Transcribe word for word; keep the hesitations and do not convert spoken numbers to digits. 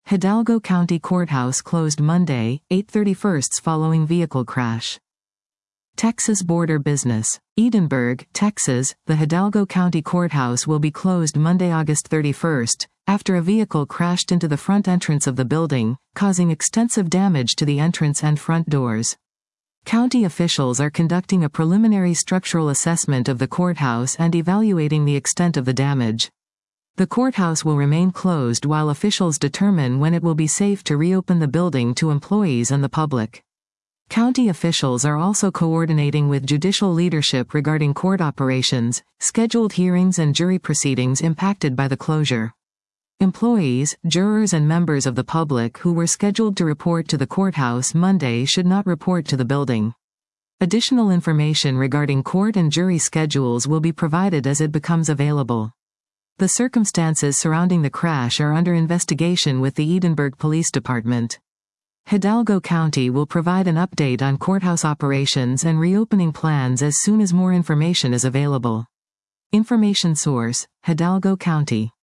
Hidalgo County Courthouse closed Monday, August thirty-first following vehicle crash. Texas border business. Edinburg, Texas, the Hidalgo County Courthouse will be closed Monday, August thirty-first, after a vehicle crashed into the front entrance of the building, causing extensive damage to the entrance and front doors. County officials are conducting a preliminary structural assessment of the courthouse and evaluating the extent of the damage. The courthouse will remain closed while officials determine when it will be safe to reopen the building to employees and the public. County officials are also coordinating with judicial leadership regarding court operations, scheduled hearings and jury proceedings impacted by the closure. Employees, jurors and members of the public who were scheduled to report to the courthouse Monday should not report to the building. Additional information regarding court and jury schedules will be provided as it becomes available. The circumstances surrounding the crash are under investigation with the Edinburg Police Department. Hidalgo County will provide an update on courthouse operations and reopening plans as soon as more information is available. Information source: Hidalgo County.